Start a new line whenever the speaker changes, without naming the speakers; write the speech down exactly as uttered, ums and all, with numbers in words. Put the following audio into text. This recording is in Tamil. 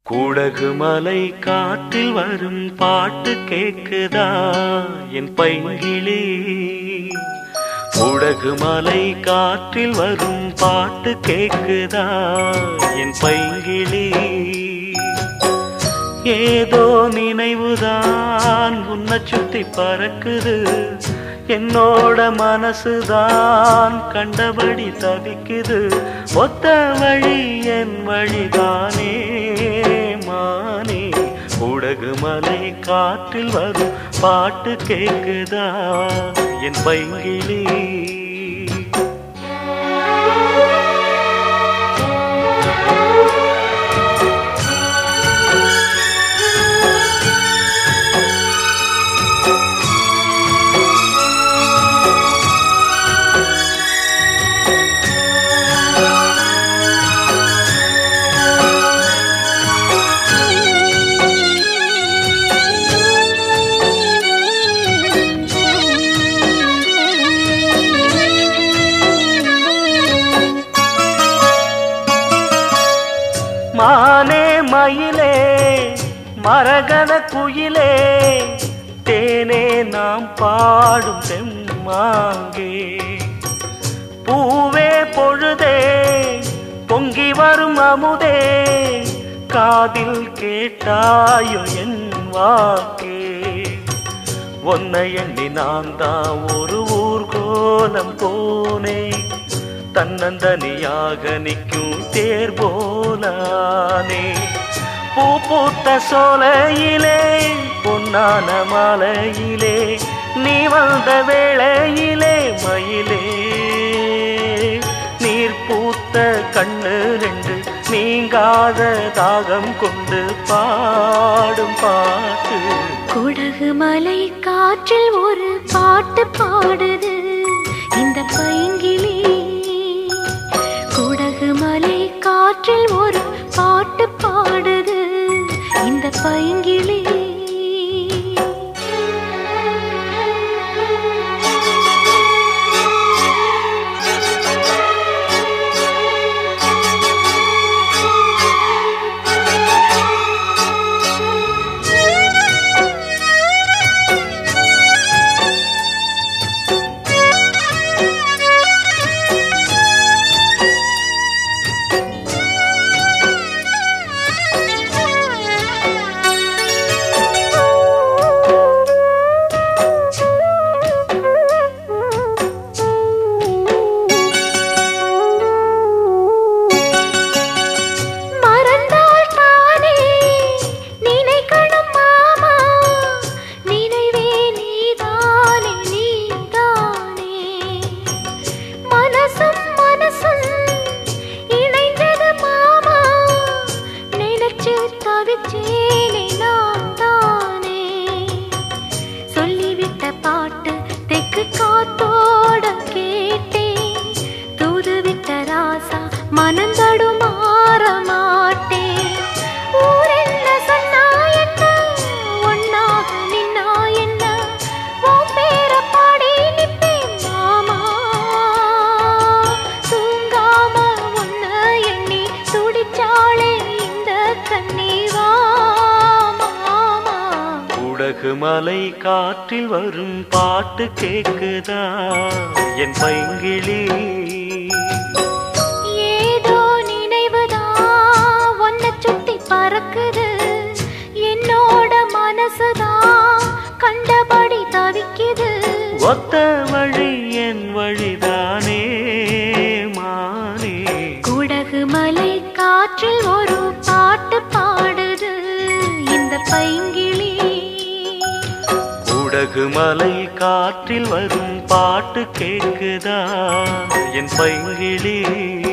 கூடகு மலை காற்றில் வரும் பாட்டு கேக்குதா என் பைங்கிளி. கூடகு மலை காற்றில் வரும் பாட்டு கேக்குதா என் பைங்கிளி. ஏதோ நினைவுதான் உன்னை சுத்தி பறக்குது, என்னோட மனசுதான் கண்டபடி தவிக்குது. ஒத்த வழி என் வழிதானே மானே. கூடகு மலை காற்றில் வரும் பாட்டு கேக்குதா என் பைங்கிளி. மானே மயிலே மரகத குயிலே, தேனே நாம் பாடும் செம்மாங்கே. பூவே பொழுதே பொங்கி வரும் அமுதே, காதில் கேட்டாயோ என் வாக்கே. ஒன்னை எண்ணி நான் தான் ஒரு ஊர்கோலம் போனேன், தன்னந்தனியாக நிற்கும் தேர் போலானே. பூ பூத்த சோலையிலே பொன்னான மாலையிலே, நீ வந்த வேளையிலே மயிலே. நீர் பூத்த கண்ணு ரெண்டு நீங்காத தாகம் கொண்டு பாடும் பாட்டு.
கூடகு மலை காற்றில் ஒரு பாட்டு பாடுது இந்த பைங்கிளி. கூடகு மலை காற்றில் ஒரு பாட்டு பாடுது இந்த பைங்கிளி. சொல்லிவிட்ட பாட்டு தெக்கு காத்தோட கேட்டேன், தூதுவிட்ட ராசா மனந்தடு மாற மாட்டேன். ஊர் என்ன சொன்னா என்ன, ஒன்னாக நின்னா என்ன, உன் பேர பாடி நிப்பேன் மாமா. தூங்காம ஒன்ன எண்ணி துடிச்சாளே இந்த கண்ணீவா.
கூடகு மலை காற்றில் வரும் பாட்டு கேக்குதா என் பைங்கிளி.
ஏதோ நினைவுதான் ஒன்ன சுத்தி பறக்குது, என்னோட மனசுதான் கண்டபடி தவிக்குது.
ஒத்த வழி என் வழிதானே மானே.
கூடகு மலை காற்றில் ஒரு பாட்டு பாடுது இந்த பைங்கிளி.
கூடகு மலை காற்றில் வரும் பாட்டு கேக்குதா என் பைங்கிளி.